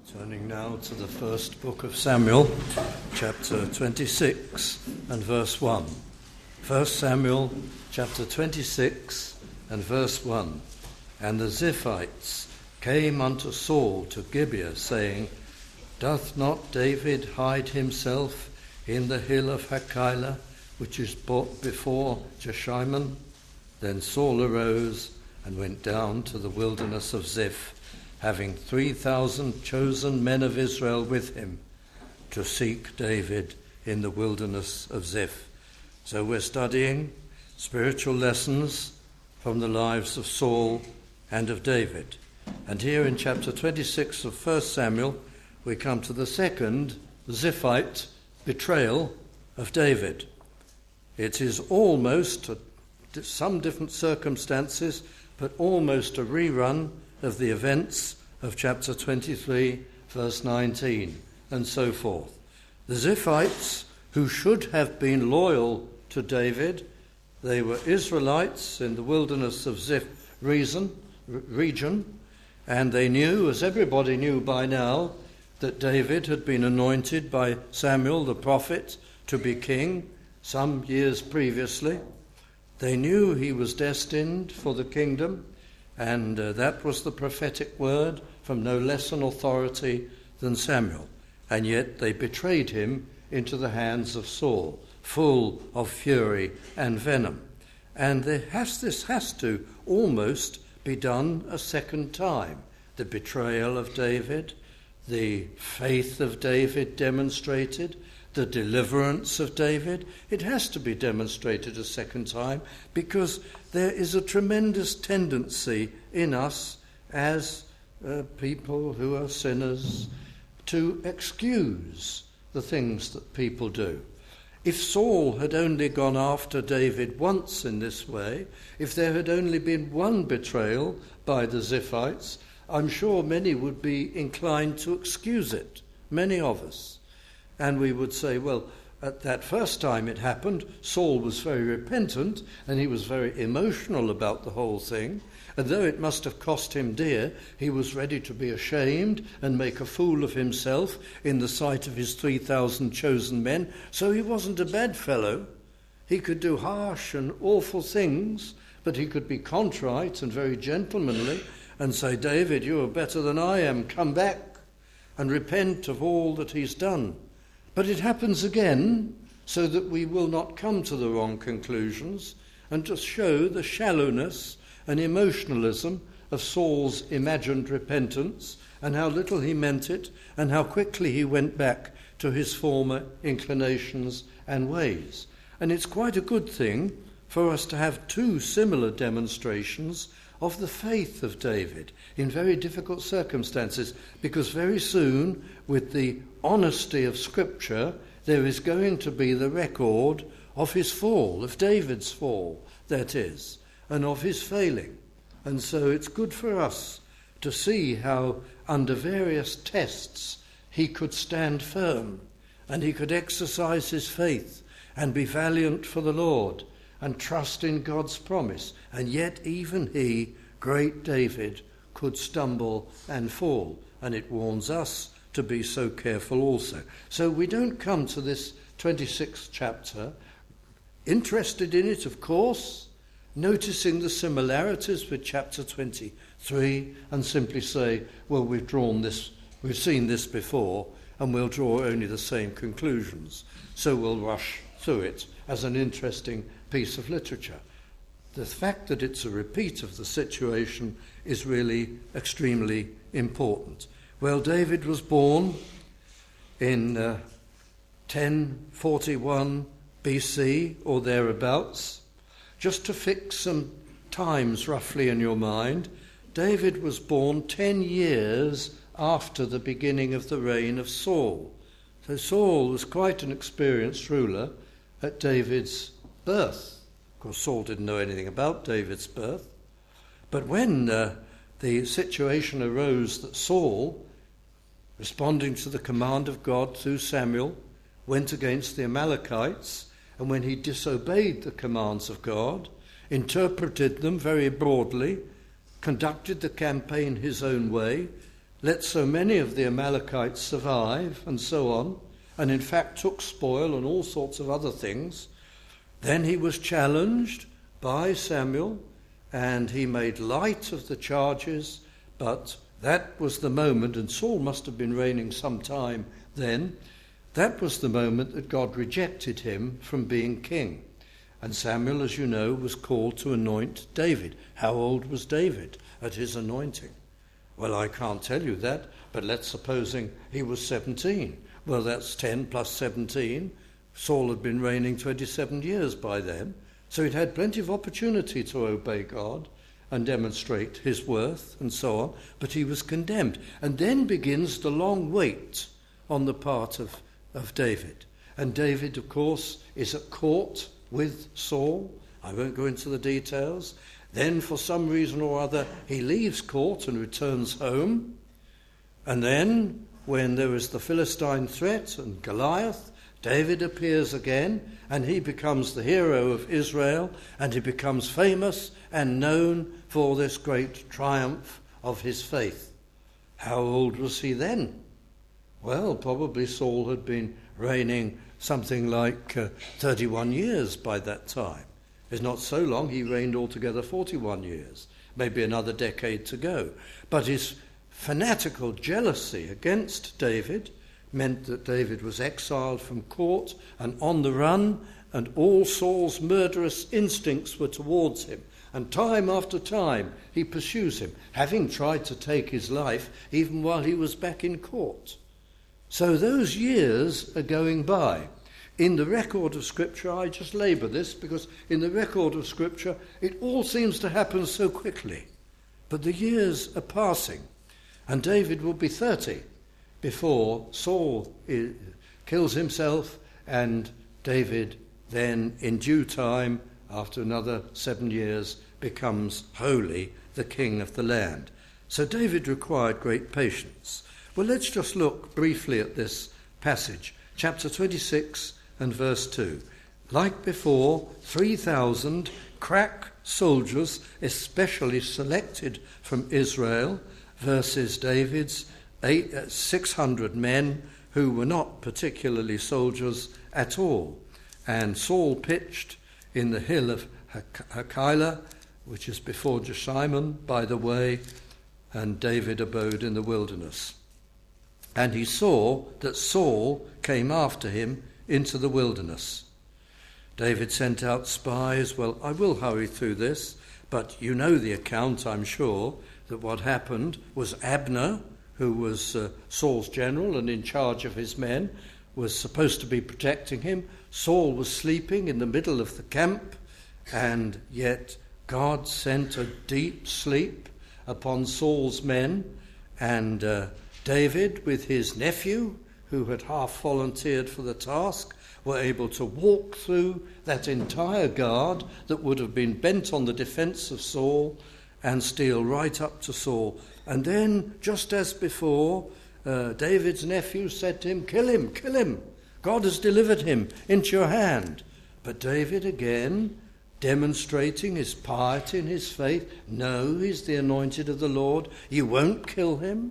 Turning now to the first book of Samuel, chapter 26 and verse 1. 1 Samuel, chapter 26 and verse 1. And the Ziphites came unto Saul to Gibeah, saying, Doth not David hide himself in the hill of Hachilah, which is before Jeshimon? Then Saul arose and went down to the wilderness of Ziph, having 3,000 chosen men of Israel with him, to seek David in the wilderness of Ziph. So we're studying spiritual lessons from the lives of Saul and of David. And here in chapter 26 of 1 Samuel, we come to the second Ziphite betrayal of David. It is almost, some different circumstances, but almost a rerun of the events of chapter 23, verse 19, and so forth. The Ziphites, who should have been loyal to David, they were Israelites in the wilderness of Ziph region, and they knew, as everybody knew by now, that David had been anointed by Samuel the prophet to be king some years previously. They knew he was destined for the kingdom, and that was the prophetic word from no less an authority than Samuel. And yet they betrayed him into the hands of Saul, full of fury and venom. And this has to almost be done a second time. The betrayal of David, the faith of David demonstrated, the deliverance of David, it has to be demonstrated a second time, because there is a tremendous tendency in us as people who are sinners to excuse the things that people do. If Saul had only gone after David once in this way, if there had only been one betrayal by the Ziphites, I'm sure many would be inclined to excuse it, many of us. And we would say, well, at that first time it happened, Saul was very repentant and he was very emotional about the whole thing. And though it must have cost him dear, he was ready to be ashamed and make a fool of himself in the sight of his 3,000 chosen men. So he wasn't a bad fellow. He could do harsh and awful things, but he could be contrite and very gentlemanly and say, David, you are better than I am. Come back and repent of all that he's done. But it happens again so that we will not come to the wrong conclusions, and to show the shallowness and emotionalism of Saul's imagined repentance, and how little he meant it, and how quickly he went back to his former inclinations and ways. And it's quite a good thing for us to have two similar demonstrations of the faith of David in very difficult circumstances, because very soon, with the honesty of Scripture, there is going to be the record of his fall, of David's fall, that is, and of his failing. And so it's good for us to see how under various tests he could stand firm, and he could exercise his faith and be valiant for the Lord and trust in God's promise. And yet even he, great David, could stumble and fall. And it warns us to be so careful also. So we don't come to this 26th chapter interested in it, of course, noticing the similarities with chapter 23, and simply say, well, we've seen this before, and we'll draw only the same conclusions. So we'll rush through it as an interesting piece of literature. The fact that it's a repeat of the situation is really extremely important. Well, David was born in 1041 BC or thereabouts. Just to fix some times roughly in your mind, David was born 10 years after the beginning of the reign of Saul. So Saul was quite an experienced ruler at David's birth. Of course, Saul didn't know anything about David's birth. But when the situation arose that Saul, responding to the command of God through Samuel, went against the Amalekites, and when he disobeyed the commands of God, interpreted them very broadly, conducted the campaign his own way, let so many of the Amalekites survive, and so on, and in fact took spoil and all sorts of other things. Then he was challenged by Samuel, and he made light of the charges, but that was the moment, and Saul must have been reigning some time then, that was the moment that God rejected him from being king. And Samuel, as you know, was called to anoint David. How old was David at his anointing? Well, I can't tell you that, but let's supposing he was 17. Well, that's 10 plus 17. Saul had been reigning 27 years by then, so he'd had plenty of opportunity to obey God and demonstrate his worth and so on, but he was condemned. And then begins the long wait on the part of David. And David, of course, is at court with Saul. I won't go into the details. Then, for some reason or other, he leaves court and returns home. And then, when there is the Philistine threat and Goliath, David appears again, and he becomes the hero of Israel, and he becomes famous and known for this great triumph of his faith. How old was he then? Well, probably Saul had been reigning something like 31 years by that time. It's not so long. He reigned altogether 41 years, maybe another decade to go. But his fanatical jealousy against David meant that David was exiled from court and on the run, and all Saul's murderous instincts were towards him. And time after time he pursues him, having tried to take his life even while he was back in court. So those years are going by. In the record of Scripture, I just labour this because in the record of Scripture it all seems to happen so quickly. But the years are passing, and David will be 30 before Saul kills himself, and David then in due time, after another 7 years, becomes wholly the king of the land. So David required great patience. Well, let's just look briefly at this passage, chapter 26 and verse 2. Like before, 3,000 crack soldiers, especially selected from Israel, versus David's 600 men who were not particularly soldiers at all. And Saul pitched in the hill of Hachilah, which is before Jeshimon, by the way, and David abode in the wilderness. And he saw that Saul came after him into the wilderness. David sent out spies. Well, I will hurry through this, but you know the account, I'm sure, that what happened was Abner, who was Saul's general and in charge of his men, was supposed to be protecting him. Saul was sleeping in the middle of the camp, and yet God sent a deep sleep upon Saul's men, and David, with his nephew, who had half volunteered for the task, were able to walk through that entire guard that would have been bent on the defense of Saul and steal right up to Saul. And then, just as before, David's nephew said to him, kill him. God has delivered him into your hand. But David again, demonstrating his piety and his faith, no, he's the anointed of the Lord. You won't kill him.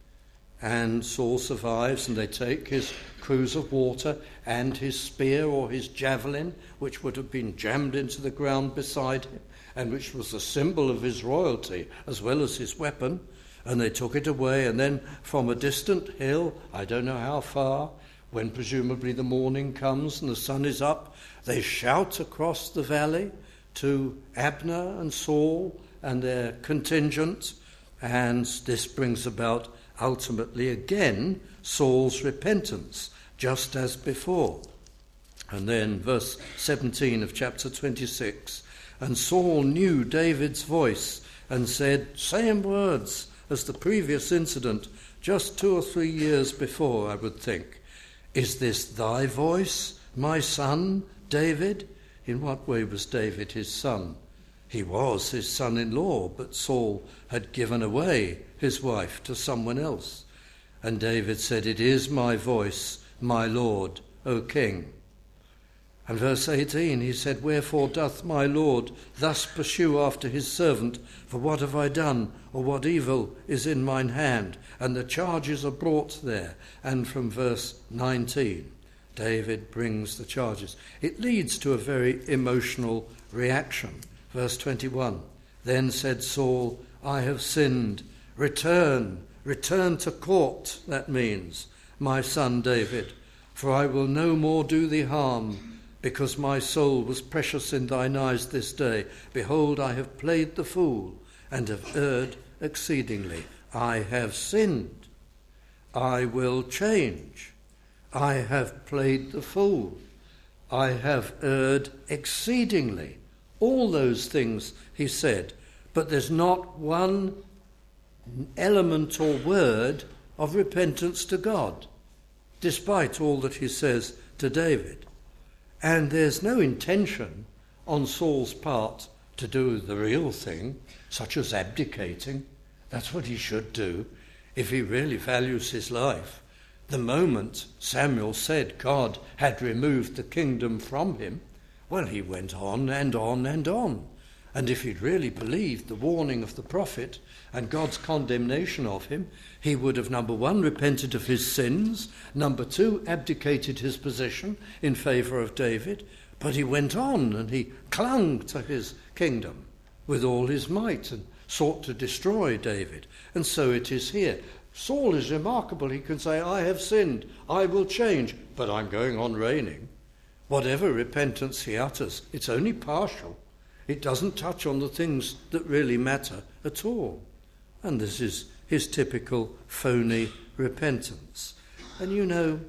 And Saul survives, and they take his cruse of water and his spear or his javelin, which would have been jammed into the ground beside him, and which was a symbol of his royalty as well as his weapon, and they took it away. And then from a distant hill, I don't know how far, when presumably the morning comes and the sun is up, they shout across the valley to Abner and Saul and their contingent, and this brings about ultimately again Saul's repentance, just as before. And then verse 17 of chapter 26, and Saul knew David's voice and said, same words as the previous incident, just 2 or 3 years before, I would think. Is this thy voice, my son, David? In what way was David his son? He was his son-in-law, but Saul had given away his wife to someone else. And David said, it is my voice, my Lord, O King. And verse 18, he said, "Wherefore doth my Lord thus pursue after his servant? For what have I done, or what evil is in mine hand?" And the charges are brought there. And from verse 19, David brings the charges. It leads to a very emotional reaction. Verse 21, "Then said Saul, I have sinned. Return to court," that means, "my son David, for I will no more do thee harm, because my soul was precious in thine eyes this day. Behold, I have played the fool, and have erred exceedingly. I have sinned. I will change. I have played the fool. I have erred exceedingly." All those things he said, but there's not one element or word of repentance to God, despite all that he says to David. And there's no intention on Saul's part to do the real thing, such as abdicating. That's what he should do if he really values his life. The moment Samuel said God had removed the kingdom from him, well, he went on and on and on. And if he'd really believed the warning of the prophet and God's condemnation of him, he would have, number one, repented of his sins, number two, abdicated his position in favour of David. But he went on and he clung to his kingdom with all his might and sought to destroy David. And so it is here. Saul is remarkable. He can say, "I have sinned, I will change, but I'm going on reigning." Whatever repentance he utters, it's only partial. It doesn't touch on the things that really matter at all. And this is his typical phony repentance. And you know,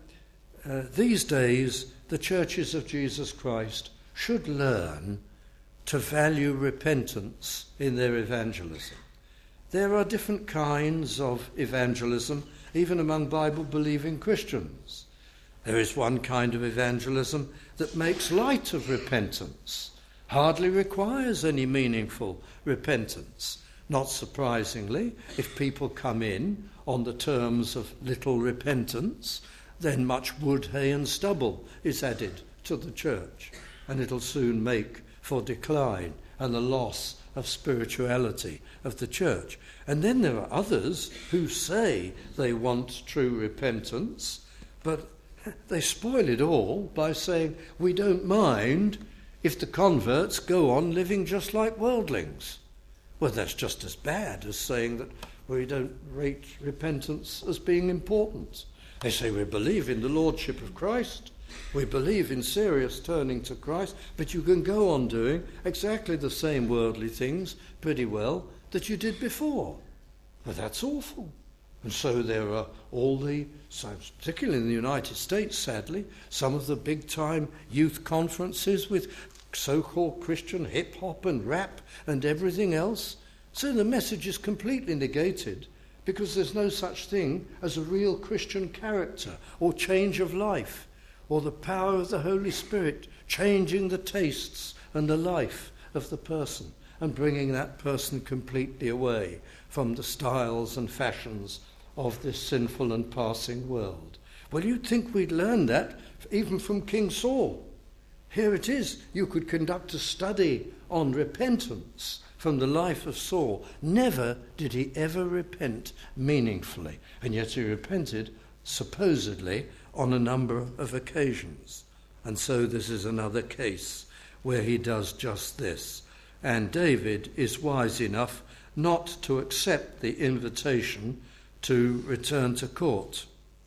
these days, the churches of Jesus Christ should learn to value repentance in their evangelism. There are different kinds of evangelism, even among Bible-believing Christians. There is one kind of evangelism that makes light of repentance, hardly requires any meaningful repentance. Not surprisingly, if people come in on the terms of little repentance, then much wood, hay and stubble is added to the church, and it'll soon make for decline and the loss of spirituality of the church. And then there are others who say they want true repentance, but they spoil it all by saying, "We don't mind if the converts go on living just like worldlings." Well, that's just as bad as saying that we don't rate repentance as being important. They say we believe in the Lordship of Christ, we believe in serious turning to Christ, but you can go on doing exactly the same worldly things pretty well that you did before. Well, that's awful. And so there are all the, particularly in the United States, sadly, some of the big-time youth conferences with so-called Christian hip-hop and rap and everything else. So the message is completely negated because there's no such thing as a real Christian character or change of life or the power of the Holy Spirit changing the tastes and the life of the person and bringing that person completely away from the styles and fashions of this sinful and passing world. Well, you'd think we'd learn that even from King Saul. Here it is. You could conduct a study on repentance from the life of Saul. Never did he ever repent meaningfully, and yet he repented supposedly on a number of occasions. And so this is another case where he does just this. And David is wise enough not to accept the invitation to return to court.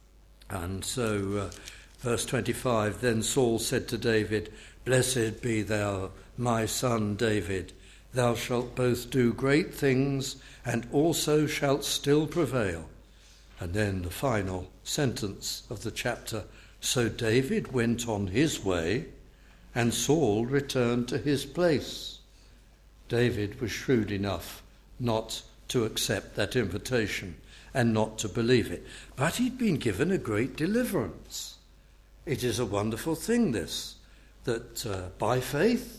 And so verse 25, "Then Saul said to David, Blessed be thou, my son David. Thou shalt both do great things and also shalt still prevail." And then the final sentence of the chapter, "So David went on his way and Saul returned to his place." David was shrewd enough not to accept that invitation and not to believe it. But he'd been given a great deliverance. It is a wonderful thing, this, that by faith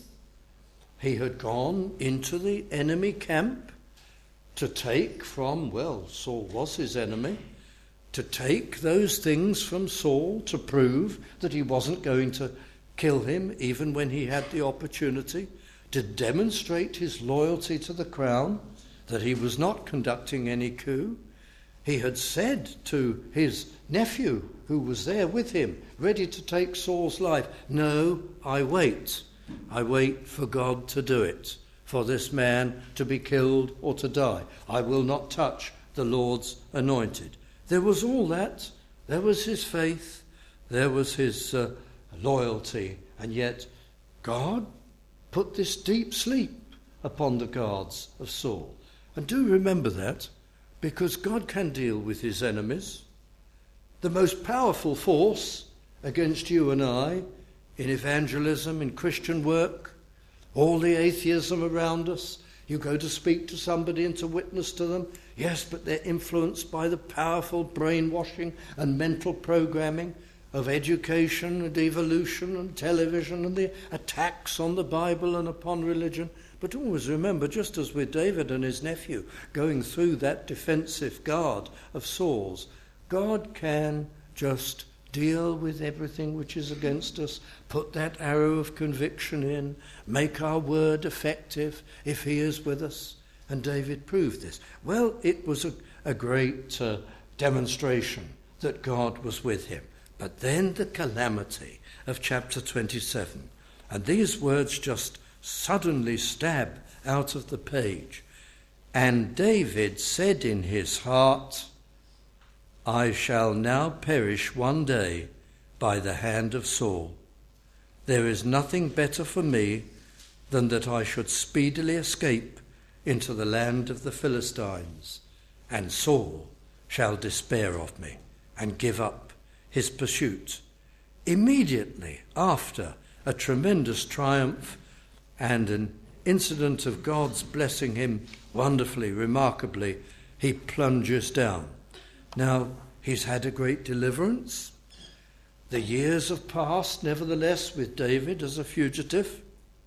he had gone into the enemy camp to take from, well, Saul was his enemy, to take those things from Saul to prove that he wasn't going to kill him even when he had the opportunity, to demonstrate his loyalty to the crown, that he was not conducting any coup. He had said to his nephew, who was there with him, ready to take Saul's life, "No, I wait. I wait for God to do it, for this man to be killed or to die. I will not touch the Lord's anointed." There was all that. There was his faith. There was his loyalty. And yet God put this deep sleep upon the guards of Saul. And do remember that, because God can deal with his enemies. The most powerful force against you and I in evangelism, in Christian work, all the atheism around us, you go to speak to somebody and to witness to them, yes, but they're influenced by the powerful brainwashing and mental programming of education and evolution and television and the attacks on the Bible and upon religion. But always remember, just as with David and his nephew going through that defensive guard of Saul's, God can just deal with everything which is against us, put that arrow of conviction in, make our word effective if he is with us. And David proved this. Well, it was a great demonstration that God was with him. But then the calamity of chapter 27. And these words just suddenly stab out of the page. "And David said in his heart, I shall now perish one day by the hand of Saul. There is nothing better for me than that I should speedily escape into the land of the Philistines, and Saul shall despair of me and give up his pursuit." Immediately after a tremendous triumph and an incident of God's blessing him wonderfully, remarkably, he plunges down. Now, he's had a great deliverance. The years have passed, nevertheless, with David as a fugitive.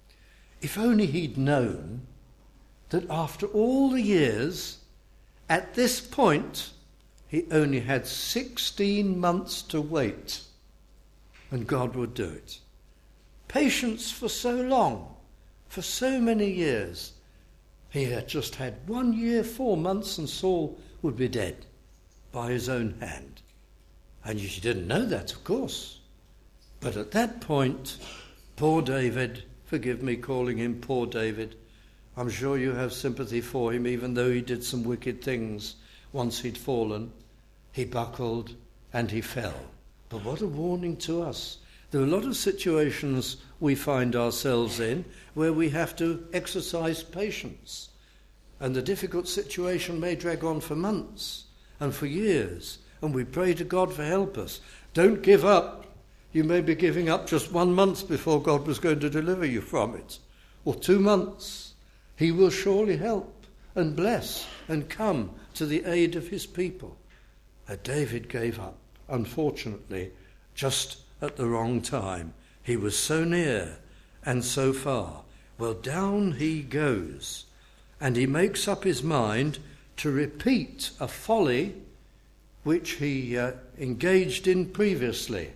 If only he'd known that after all the years, at this point, he only had 16 months to wait, and God would do it. Patience for so long, for so many years. He had just had 1 year, 4 months, and Saul would be dead by his own hand. And you didn't know that, of course. But at that point, poor David, forgive me calling him poor David, I'm sure you have sympathy for him, even though he did some wicked things once he'd fallen. He buckled and he fell. But what a warning to us. There are a lot of situations we find ourselves in where we have to exercise patience. And the difficult situation may drag on for months and for years. And we pray to God for help us. Don't give up. You may be giving up just 1 month before God was going to deliver you from it. Or 2 months. He will surely help and bless and come to the aid of his people. David gave up, unfortunately, just at the wrong time. He was so near and so far. Well, down he goes, and he makes up his mind to repeat a folly which he engaged in previously,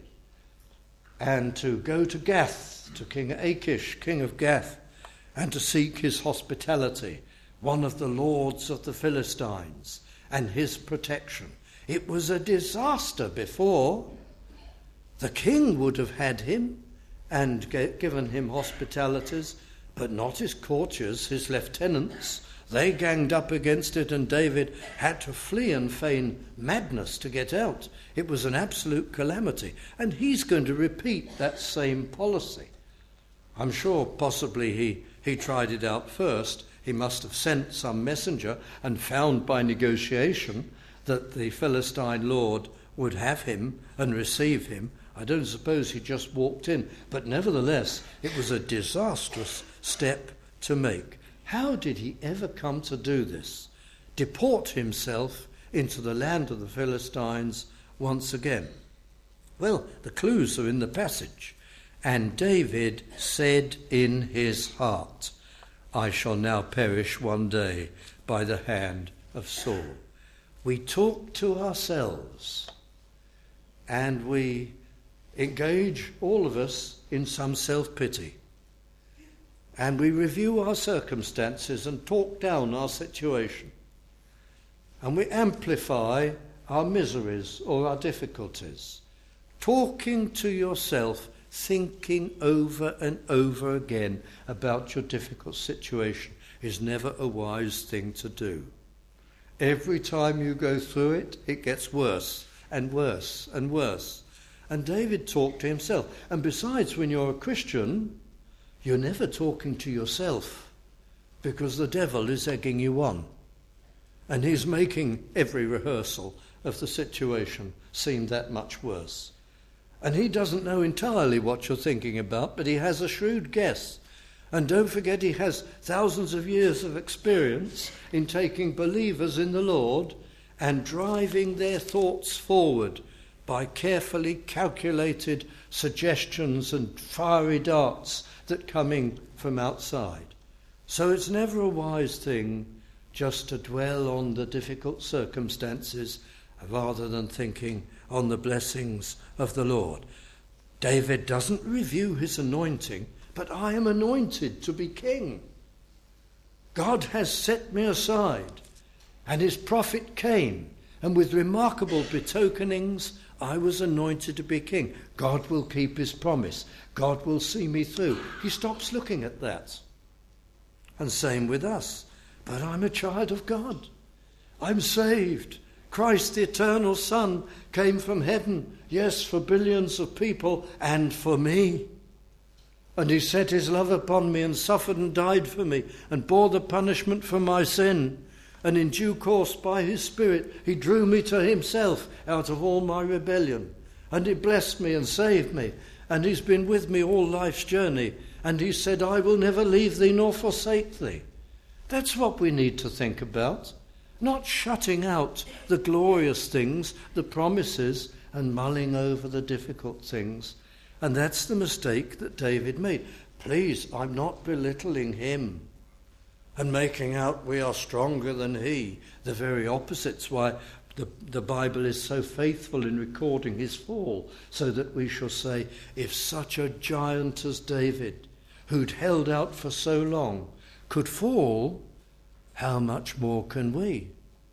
and to go to Gath, to King Achish, king of Gath, and to seek his hospitality, one of the lords of the Philistines, and his protection. It was a disaster before. The king would have had him and given him hospitalities, but not his courtiers, his lieutenants. They ganged up against it, and David had to flee and feign madness to get out. It was an absolute calamity, and he's going to repeat that same policy. I'm sure possibly he tried it out first. He must have sent some messenger and found by negotiation that the Philistine lord would have him and receive him. I don't suppose he just walked in, but nevertheless, it was a disastrous step to make. How did he ever come to do this? Deport himself into the land of the Philistines once again? Well, the clues are in the passage. And David said in his heart, I shall now perish one day by the hand of Saul. We talk to ourselves and we engage, all of us, in some self-pity. And we review our circumstances and talk down our situation. And we amplify our miseries or our difficulties. Talking to yourself, thinking over and over again about your difficult situation is never a wise thing to do. Every time you go through it, it gets worse and worse and worse. And David talked to himself. And besides, when you're a Christian, you're never talking to yourself, because the devil is egging you on. And he's making every rehearsal of the situation seem that much worse. And he doesn't know entirely what you're thinking about, but he has a shrewd guess. And don't forget, he has thousands of years of experience in taking believers in the Lord and driving their thoughts forward by carefully calculated suggestions and fiery darts that come in from outside. So it's never a wise thing just to dwell on the difficult circumstances rather than thinking on the blessings of the Lord. David doesn't review his anointing, but I am anointed to be king. God has set me aside, and his prophet came, and with remarkable betokenings I was anointed to be king. God will keep his promise. God will see me through. He stops looking at that. And same with us. But I'm a child of God. I'm saved. Christ, the eternal Son, came from heaven, yes, for billions of people and for me. And he set his love upon me and suffered and died for me and bore the punishment for my sin. And in due course, by his Spirit, he drew me to himself out of all my rebellion. And he blessed me and saved me. And he's been with me all life's journey. And he said, I will never leave thee nor forsake thee. That's what we need to think about. Not shutting out the glorious things, the promises, and mulling over the difficult things. And that's the mistake that David made. Please, I'm not belittling him and making out we are stronger than he. The very opposite's why the Bible is so faithful in recording his fall, so that we shall say, if such a giant as David, who'd held out for so long, could fall, how much more can we?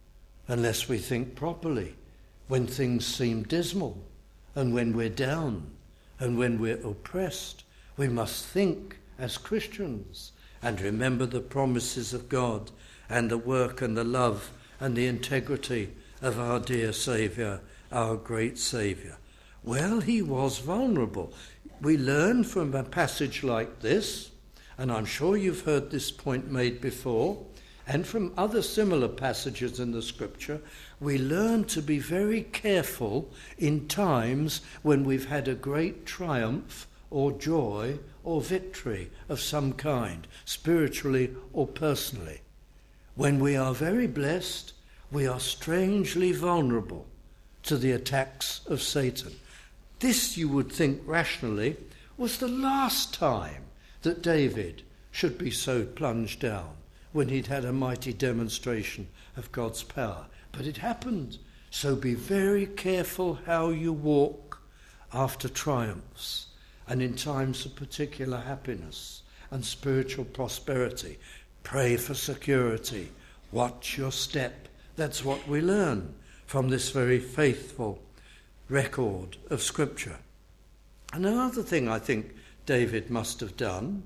Unless we think properly, when things seem dismal, and when we're down, and when we're oppressed, we must think as Christians and remember the promises of God and the work and the love and the integrity of our dear Saviour, our great Saviour. Well, he was vulnerable. We learn from a passage like this, and I'm sure you've heard this point made before, and from other similar passages in the Scripture, we learn to be very careful in times when we've had a great triumph or joy or victory of some kind, spiritually or personally. When we are very blessed, we are strangely vulnerable to the attacks of Satan. This, you would think rationally, was the last time that David should be so plunged down, when he'd had a mighty demonstration of God's power. But it happened. So be very careful how you walk after triumphs and in times of particular happiness and spiritual prosperity. Pray for security. Watch your step. That's what we learn from this very faithful record of Scripture. And another thing I think David must have done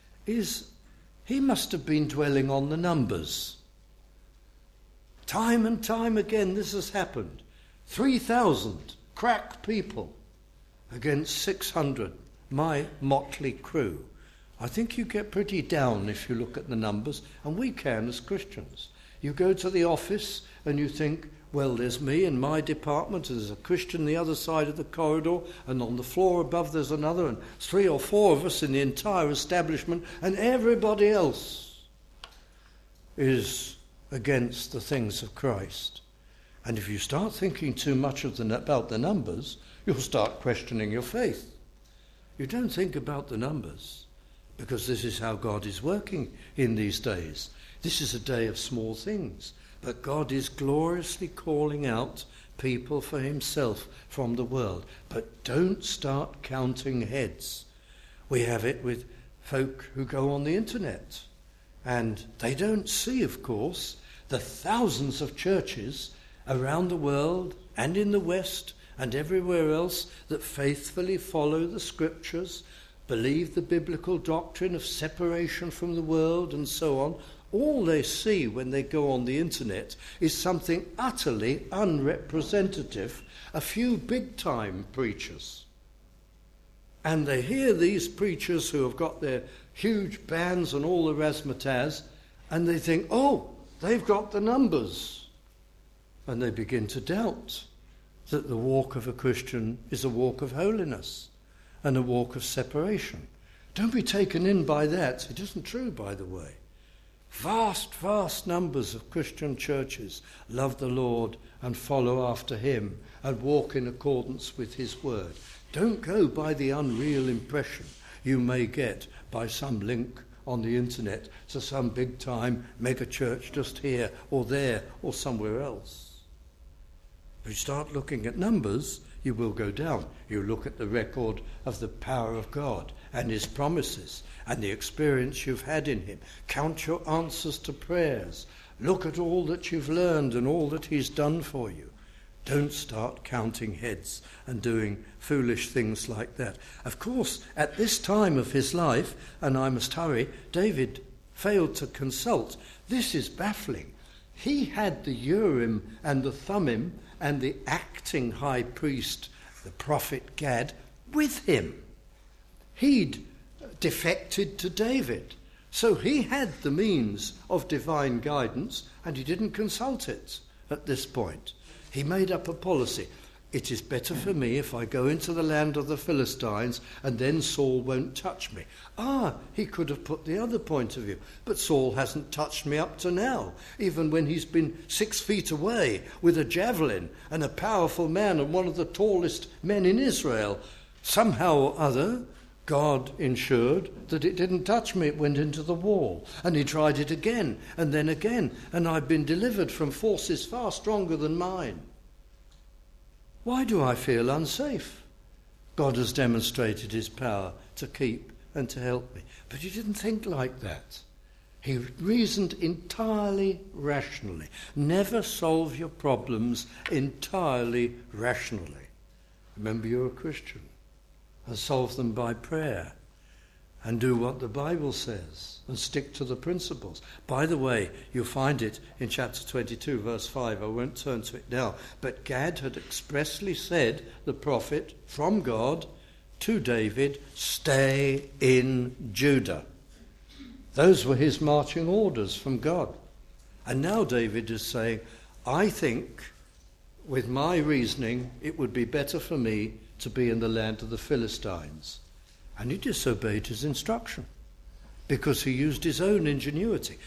is he must have been dwelling on the numbers. Time and time again this has happened. 3,000 crack people against 600, my motley crew. I think you get pretty down if you look at the numbers, and we can as Christians. You go to the office and you think, well, there's me in my department, there's a Christian the other side of the corridor, and on the floor above there's another, and 3 or 4 of us in the entire establishment, and everybody else is against the things of Christ. And if you start thinking too much about the numbers, you'll start questioning your faith. You don't think about the numbers, because this is how God is working in these days. This is a day of small things. But God is gloriously calling out people for himself from the world. But don't start counting heads. We have it with folk who go on the internet, and they don't see, of course, the thousands of churches around the world and in the West and everywhere else that faithfully follow the scriptures, believe the biblical doctrine of separation from the world and so on. All they see when they go on the internet is something utterly unrepresentative, a few big-time preachers. And they hear these preachers who have got their huge bands and all the razzmatazz, and they think, oh, they've got the numbers. And they begin to doubt that the walk of a Christian is a walk of holiness and a walk of separation. Don't be taken in by that. It isn't true, by the way. Vast, vast numbers of Christian churches love the Lord and follow after him and walk in accordance with his word. Don't go by the unreal impression you may get by some link on the internet to some big-time mega church just here or there or somewhere else. If you start looking at numbers, you will go down. You look at the record of the power of God and his promises and the experience you've had in him. Count your answers to prayers. Look at all that you've learned and all that he's done for you. Don't start counting heads and doing foolish things like that. Of course, at this time of his life, and I must hurry, David failed to consult. This is baffling. He had the Urim and the Thummim and the acting high priest, the prophet Gad, with him. He'd defected to David, so he had the means of divine guidance, and he didn't consult it at this point. He made up a policy. It is better for me if I go into the land of the Philistines, and then Saul won't touch me. He could have put the other point of view. But Saul hasn't touched me up to now, even when he's been 6 feet away with a javelin and a powerful man and one of the tallest men in Israel. Somehow or other, God ensured that it didn't touch me. It went into the wall. And he tried it again and then again. And I've been delivered from forces far stronger than mine. Why do I feel unsafe? God has demonstrated his power to keep and to help me. But he didn't think like that. He reasoned entirely rationally. Never solve your problems entirely rationally. Remember, you're a Christian. And solve them by prayer. And do what the Bible says. And stick to the principles. By the way, you'll find it in chapter 22, verse 5. I won't turn to it now. But Gad had expressly said, the prophet from God, to David, stay in Judah. Those were his marching orders from God. And now David is saying, I think, with my reasoning, it would be better for me to be in the land of the Philistines. And he disobeyed his instruction because he used his own ingenuity.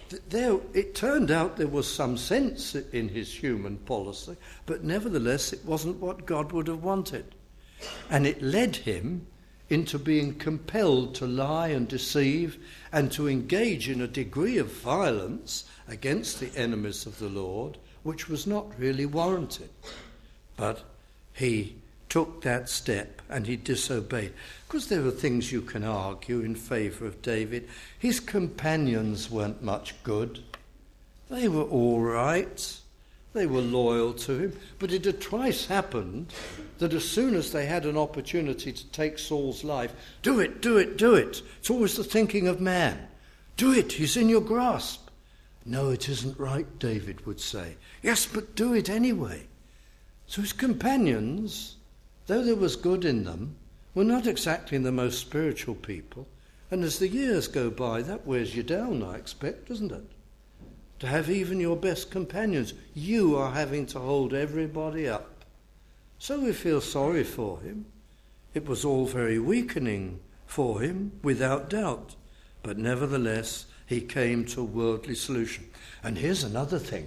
It turned out there was some sense in his human policy, but nevertheless it wasn't what God would have wanted. And it led him into being compelled to lie and deceive and to engage in a degree of violence against the enemies of the Lord, which was not really warranted. But he took that step and he disobeyed. Because there are things you can argue in favour of David. His companions weren't much good. They were all right. They were loyal to him. But it had twice happened that as soon as they had an opportunity to take Saul's life, do it, do it, do it. It's always the thinking of man. Do it, he's in your grasp. No, it isn't right, David would say. Yes, but do it anyway. So his companions, though there was good in them, were not exactly the most spiritual people. And as the years go by, that wears you down, I expect, doesn't it? To have even your best companions, you are having to hold everybody up. So we feel sorry for him. It was all very weakening for him, without doubt. But nevertheless, he came to a worldly solution. And here's another thing.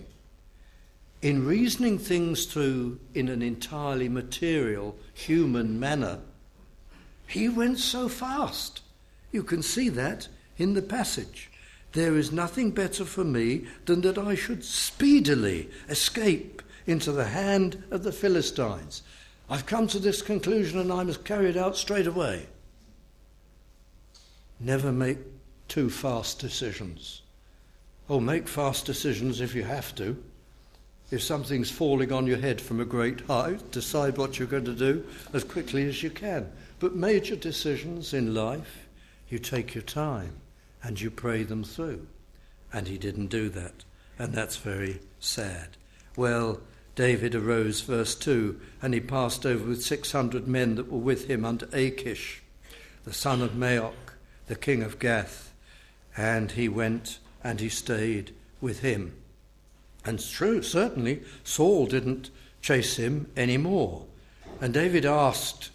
In reasoning things through in an entirely material, human manner, he went so fast. You can see that in the passage. There is nothing better for me than that I should speedily escape into the hand of the Philistines. I've come to this conclusion and I must carry it out straight away. Never make too fast decisions. Oh, make fast decisions if you have to. If something's falling on your head from a great height, decide what you're going to do as quickly as you can. But major decisions in life, you take your time and you pray them through. And he didn't do that. And that's very sad. Well, David arose, verse 2, and he passed over with 600 men that were with him unto Achish, the son of Maoch, the king of Gath. And he went and he stayed with him. And true, certainly, Saul didn't chase him anymore. And David asked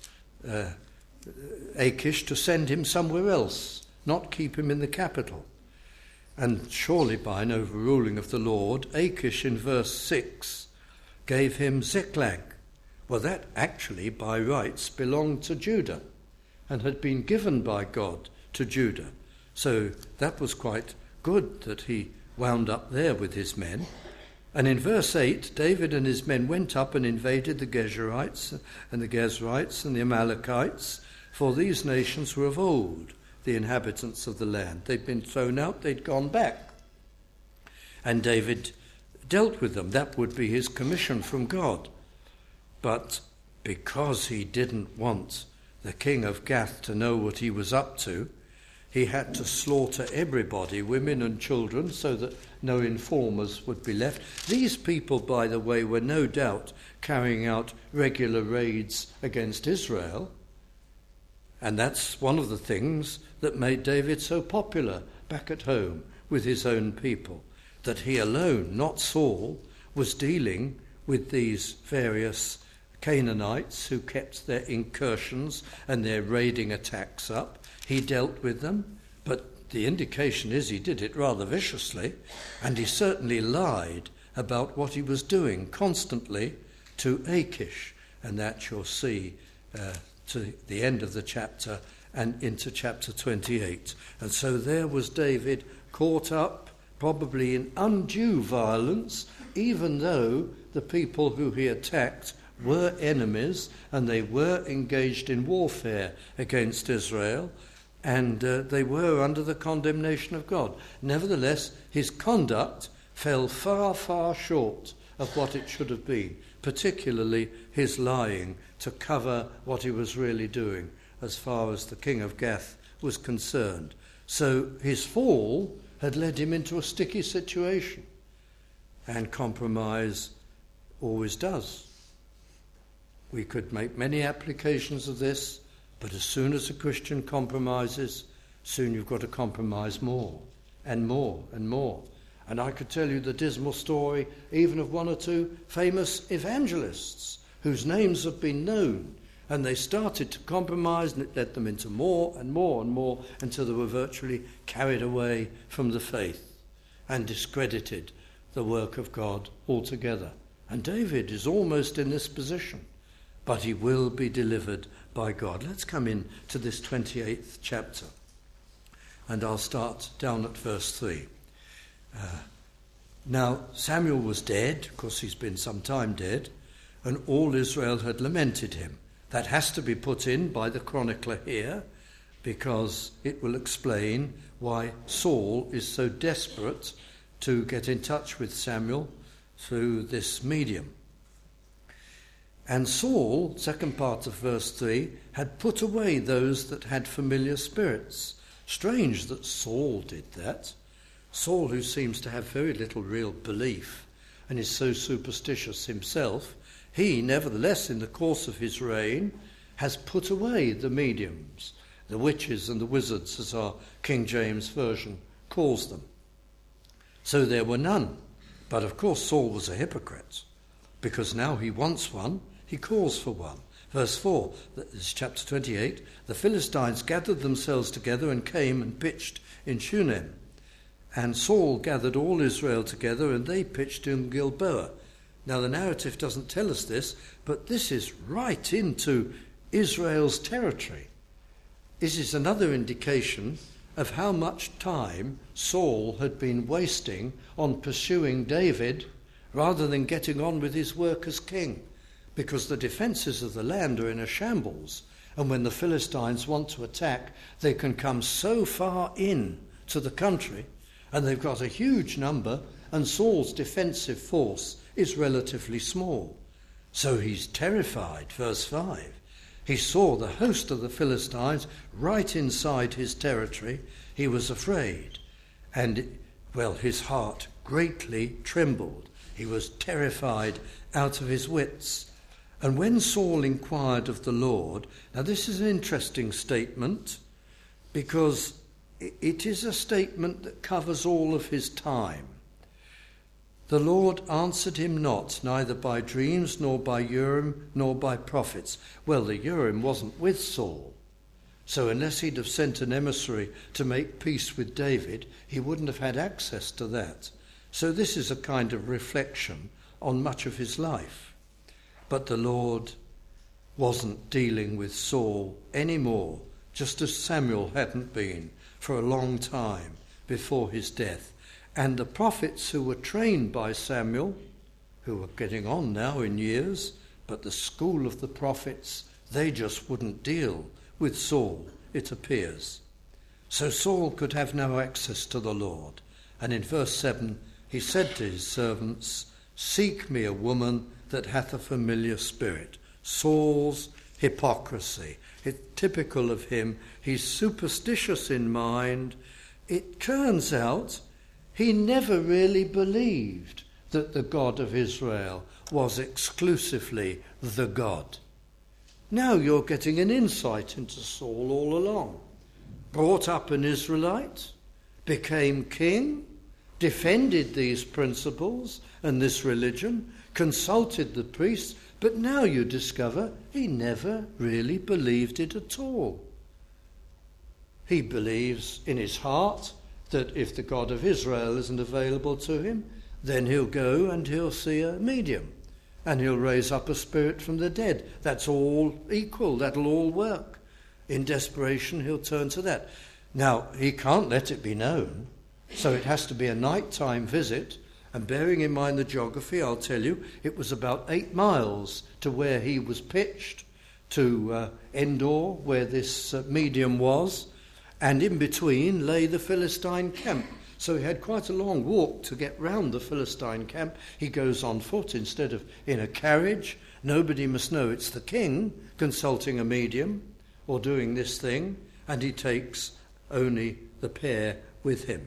Achish to send him somewhere else, not keep him in the capital. And surely by an overruling of the Lord, Achish in verse 6 gave him Ziklag. Well, that actually by rights belonged to Judah and had been given by God to Judah. So that was quite good that he wound up there with his men. And in verse 8, David and his men went up and invaded the Geshurites and the Gezrites and the Amalekites, for these nations were of old the inhabitants of the land. They'd been thrown out, they'd gone back. And David dealt with them. That would be his commission from God. But because he didn't want the king of Gath to know what he was up to, he had to slaughter everybody, women and children, so that no informers would be left. These people, by the way, were no doubt carrying out regular raids against Israel. And that's one of the things that made David so popular back at home with his own people, that he alone, not Saul, was dealing with these various Canaanites who kept their incursions and their raiding attacks up. He dealt with them, but the indication is he did it rather viciously, and he certainly lied about what he was doing constantly to Achish, and that you'll see to the end of the chapter and into chapter 28. And so there was David caught up probably in undue violence, even though the people who he attacked were enemies and they were engaged in warfare against Israel, and they were under the condemnation of God. Nevertheless, his conduct fell far, far short of what it should have been, particularly his lying to cover what he was really doing as far as the king of Gath was concerned. So his fall had led him into a sticky situation, and compromise always does. We could make many applications of this, but as soon as a Christian compromises, soon you've got to compromise more and more and more. And I could tell you the dismal story even of one or two famous evangelists whose names have been known, and they started to compromise, and it led them into more and more and more until they were virtually carried away from the faith and discredited the work of God altogether. And David is almost in this position, but he will be delivered by God. Let's come in to this 28th chapter, and I'll start down at verse 3. Now Samuel was dead, of course he's been some time dead, and all Israel had lamented him. That has to be put in by the chronicler here, because it will explain why Saul is so desperate to get in touch with Samuel through this medium. And Saul, second part of verse 3, had put away those that had familiar spirits. Strange that Saul did that. Saul, who seems to have very little real belief and is so superstitious himself, he, nevertheless, in the course of his reign, has put away the mediums, the witches and the wizards, as our King James Version calls them. So there were none. But of course Saul was a hypocrite, because now he wants one, he calls for one. Verse 4, this is chapter 28, the Philistines gathered themselves together and came and pitched in Shunem. And Saul gathered all Israel together, and they pitched in Gilboa. Now the narrative doesn't tell us this, but this is right into Israel's territory. This is another indication of how much time Saul had been wasting on pursuing David rather than getting on with his work as king, because the defences of the land are in a shambles, and when the Philistines want to attack, they can come so far in to the country, and they've got a huge number, and Saul's defensive force is relatively small. So he's terrified, verse 5. He saw the host of the Philistines right inside his territory. He was afraid, and, his heart greatly trembled. He was terrified out of his wits. And when Saul inquired of the Lord, now this is an interesting statement, because it is a statement that covers all of his time. The Lord answered him not, neither by dreams, nor by Urim, nor by prophets. Well, the Urim wasn't with Saul, so unless he'd have sent an emissary to make peace with David, he wouldn't have had access to that. So this is a kind of reflection on much of his life. But the Lord wasn't dealing with Saul anymore, just as Samuel hadn't been for a long time before his death. And the prophets who were trained by Samuel, who were getting on now in years, but the school of the prophets, they just wouldn't deal with Saul, it appears. So Saul could have no access to the Lord. And in verse 7, he said to his servants, "Seek me a woman that hath a familiar spirit." Saul's hypocrisy. It's typical of him. He's superstitious in mind. It turns out he never really believed that the God of Israel was exclusively the God. Now you're getting an insight into Saul all along. Brought up an Israelite, became king, defended these principles and this religion, consulted the priests, but now you discover he never really believed it at all. He believes in his heart that if the God of Israel isn't available to him, then he'll go and he'll see a medium, and he'll raise up a spirit from the dead. That's all equal, that'll all work. In desperation, he'll turn to that. Now, he can't let it be known, so it has to be a nighttime visit, and bearing in mind the geography, I'll tell you, it was about 8 miles to where he was pitched, to Endor, where this medium was, and in between lay the Philistine camp. So he had quite a long walk to get round the Philistine camp. He goes on foot instead of in a carriage. Nobody must know it's the king consulting a medium or doing this thing, and he takes only the pair with him.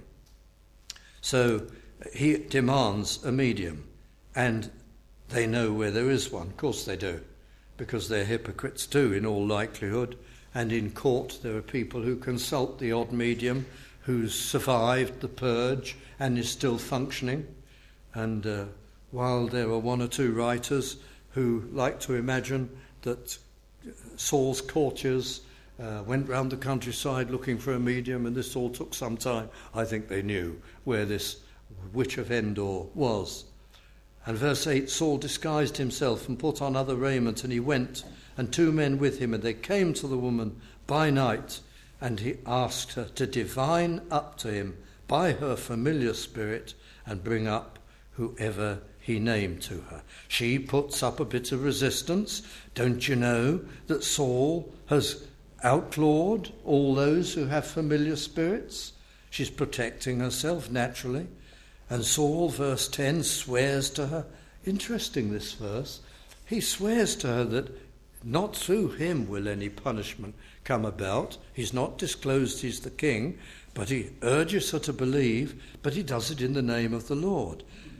So he demands a medium, and they know where there is one. Of course they do, because they're hypocrites too, in all likelihood. And in court there are people who consult the odd medium who's survived the purge and is still functioning. And while there are one or two writers who like to imagine that Saul's courtiers went round the countryside looking for a medium and this all took some time, I think they knew where this witch of Endor was. And verse 8, Saul disguised himself and put on other raiment, and he went, and 2 men with him, and they came to the woman by night, and he asked her to divine up to him by her familiar spirit and bring up whoever he named to her. She puts up a bit of resistance. Don't you know that Saul has outlawed all those who have familiar spirits? She's protecting herself naturally. And Saul, verse 10, swears to her. Interesting, this verse. He swears to her that not through him will any punishment come about. He's not disclosed he's the king, but he urges her to believe, but he does it in the name of the Lord.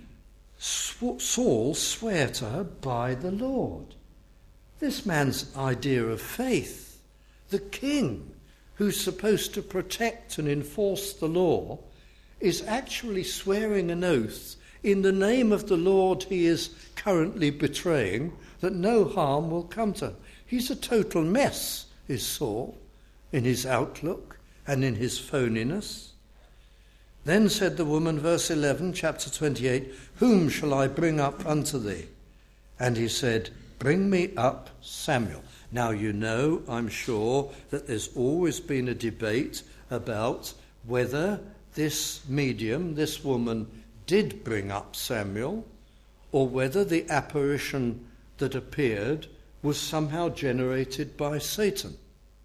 Saul swore to her by the Lord. This man's idea of faith, the king who's supposed to protect and enforce the law, is actually swearing an oath in the name of the Lord he is currently betraying that no harm will come to him. He's a total mess, is Saul, in his outlook and in his phoniness. Then said the woman, verse 11, chapter 28, "Whom shall I bring up unto thee?" And he said, "Bring me up Samuel." Now you know, I'm sure, that there's always been a debate about whether this medium, this woman, did bring up Samuel, or whether the apparition that appeared was somehow generated by Satan.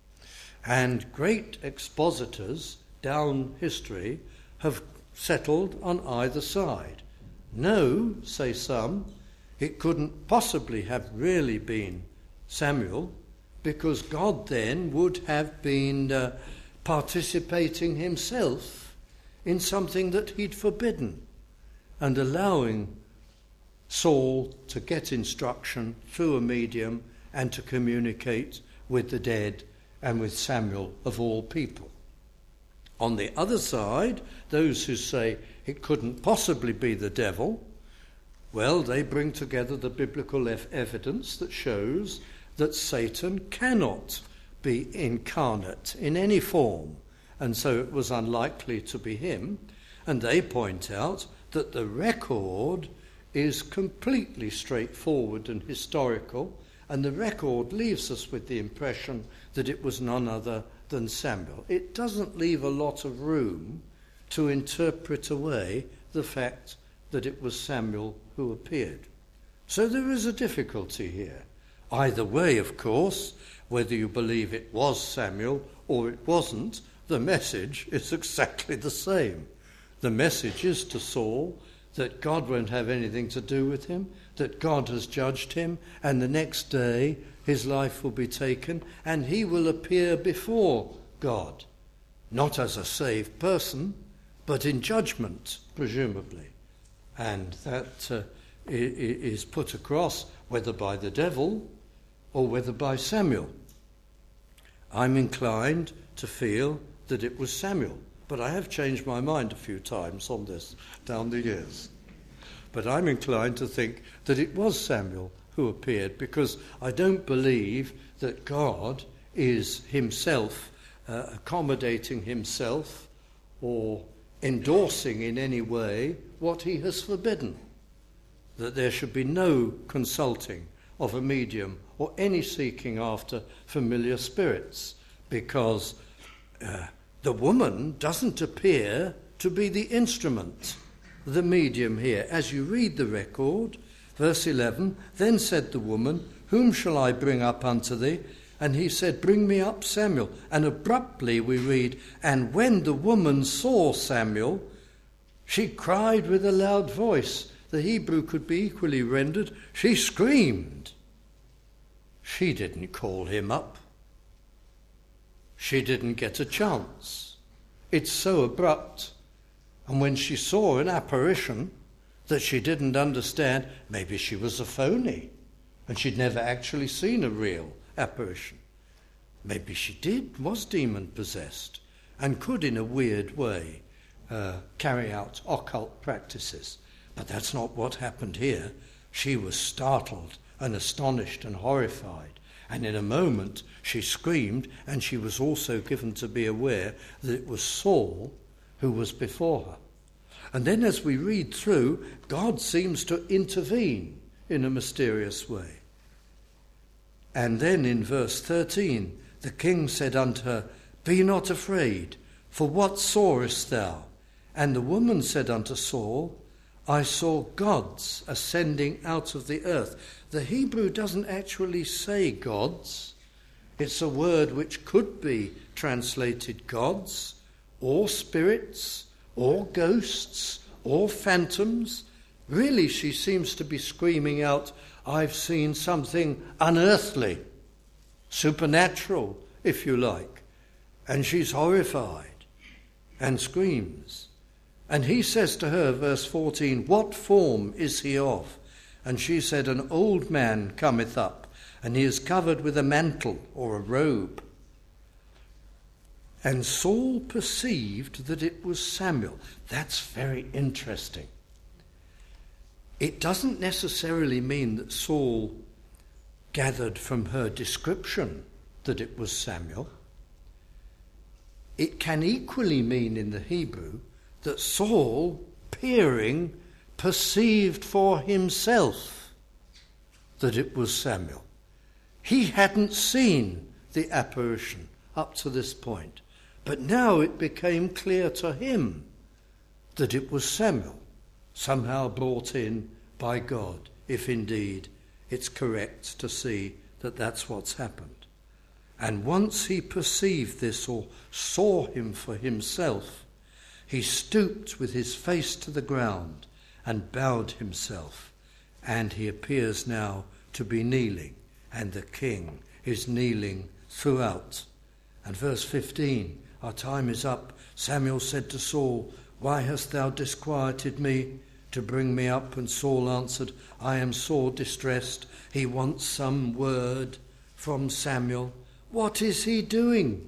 And great expositors down history have settled on either side. No, say some, it couldn't possibly have really been Samuel, because God then would have been participating himself in something that he'd forbidden and allowing Saul to get instruction through a medium and to communicate with the dead and with Samuel of all people. On the other side, those who say it couldn't possibly be the devil, well, they bring together the biblical evidence that shows that Satan cannot be incarnate in any form, and so it was unlikely to be him. And they point out that the record is completely straightforward and historical, and the record leaves us with the impression that it was none other than Samuel. It doesn't leave a lot of room to interpret away the fact that it was Samuel who appeared. So there is a difficulty here. Either way, of course, whether you believe it was Samuel or it wasn't, the message is exactly the same. The message is to Saul that God won't have anything to do with him, that God has judged him, and the next day his life will be taken and he will appear before God, not as a saved person, but in judgment, presumably. And that is put across whether by the devil or whether by Samuel. I'm inclined to feel that it was Samuel, but I have changed my mind a few times on this down the years. But I'm inclined to think that it was Samuel who appeared, because I don't believe that God is himself accommodating himself or endorsing in any way what he has forbidden, that there should be no consulting of a medium or any seeking after familiar spirits, because the woman doesn't appear to be the instrument, the medium here. As you read the record, verse 11, then said the woman, whom shall I bring up unto thee? And he said, bring me up Samuel. And abruptly we read, and when the woman saw Samuel, she cried with a loud voice. The Hebrew could be equally rendered, she screamed. She didn't call him up. She didn't get a chance. It's so abrupt. And when she saw an apparition that she didn't understand, maybe she was a phony and she'd never actually seen a real apparition. Maybe she was demon-possessed and could in a weird way carry out occult practices. But that's not what happened here. She was startled and astonished and horrified. And in a moment she screamed, and she was also given to be aware that it was Saul who was before her. And then as we read through, God seems to intervene in a mysterious way. And then in verse 13, the king said unto her, be not afraid, for what sawest thou? And the woman said unto Saul, I saw gods ascending out of the earth. The Hebrew doesn't actually say gods. It's a word which could be translated gods, or spirits, or ghosts, or phantoms. Really, she seems to be screaming out, I've seen something unearthly, supernatural, if you like. And she's horrified and screams. And he says to her, verse 14, what form is he of? And she said, an old man cometh up, and he is covered with a mantle or a robe. And Saul perceived that it was Samuel. That's very interesting. It doesn't necessarily mean that Saul gathered from her description that it was Samuel. It can equally mean in the Hebrew that Saul, peering, perceived for himself that it was Samuel. He hadn't seen the apparition up to this point, but now it became clear to him that it was Samuel, somehow brought in by God, if indeed it's correct to see that that's what's happened. And once he perceived this or saw him for himself, he stooped with his face to the ground and bowed himself. And he appears now to be kneeling, and the king is kneeling throughout. And verse 15, our time is up. Samuel said to Saul, "Why hast thou disquieted me to bring me up?" And Saul answered, "I am sore distressed." He wants some word from Samuel. What is he doing?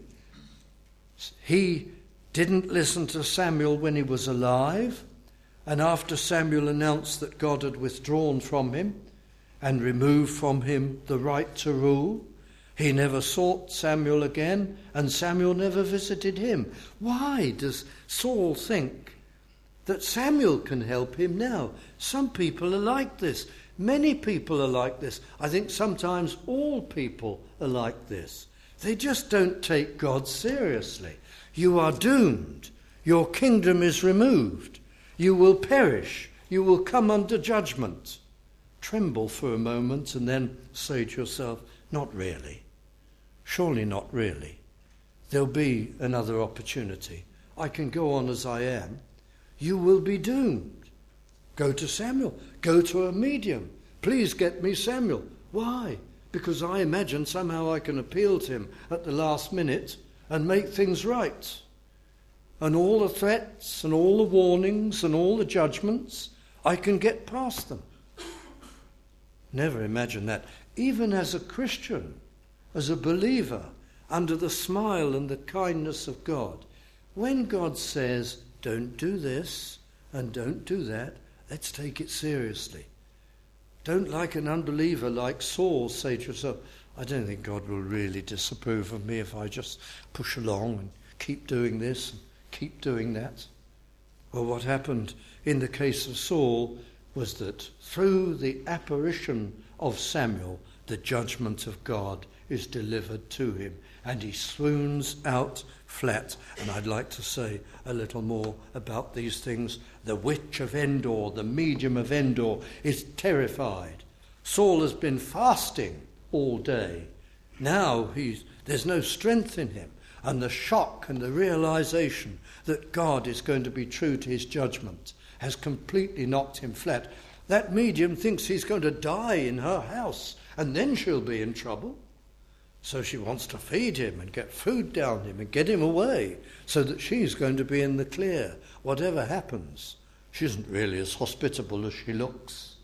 He didn't listen to Samuel when he was alive, and after Samuel announced that God had withdrawn from him and removed from him the right to rule, he never sought Samuel again, and Samuel never visited him. Why does Saul think that Samuel can help him now? Some people are like this. Many people are like this. I think sometimes all people are like this. They just don't take God seriously. You are doomed. Your kingdom is removed. You will perish. You will come under judgment. Tremble for a moment and then say to yourself, not really. Surely not really. There'll be another opportunity. I can go on as I am. You will be doomed. Go to Samuel. Go to a medium. Please get me Samuel. Why? Because I imagine somehow I can appeal to him at the last minute and make things right. And all the threats and all the warnings and all the judgments, I can get past them. Never imagine that. Even as a Christian, as a believer, under the smile and the kindness of God, when God says, don't do this and don't do that, let's take it seriously. Don't, like an unbeliever like Saul, say to yourself, I don't think God will really disapprove of me if I just push along and keep doing this and keep doing that. Well, what happened in the case of Saul was that through the apparition of Samuel, the judgment of God is delivered to him, and he swoons out flat. And I'd like to say a little more about these things. The witch of Endor, the medium of Endor, is terrified. Saul has been fasting all day. Now there's no strength in him. And the shock and the realization that God is going to be true to his judgment has completely knocked him flat. That medium thinks he's going to die in her house, and then she'll be in trouble. So she wants to feed him and get food down him and get him away so that she's going to be in the clear. Whatever happens, she isn't really as hospitable as she looks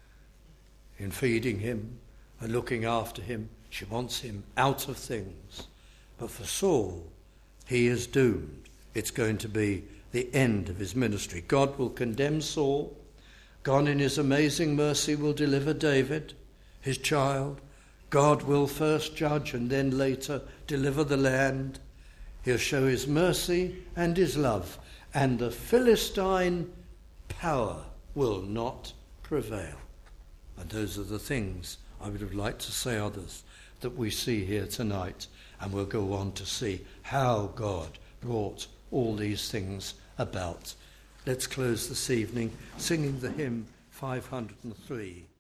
in feeding him and looking after him. She wants him out of things. But for Saul, he is doomed. It's going to be the end of his ministry. God will condemn Saul. God in his amazing mercy will deliver David, his child. God will first judge and then later deliver the land. He'll show his mercy and his love, and the Philistine power will not prevail. And those are the things I would have liked to say others that we see here tonight, and we'll go on to see how God brought all these things about. Let's close this evening singing the hymn 503.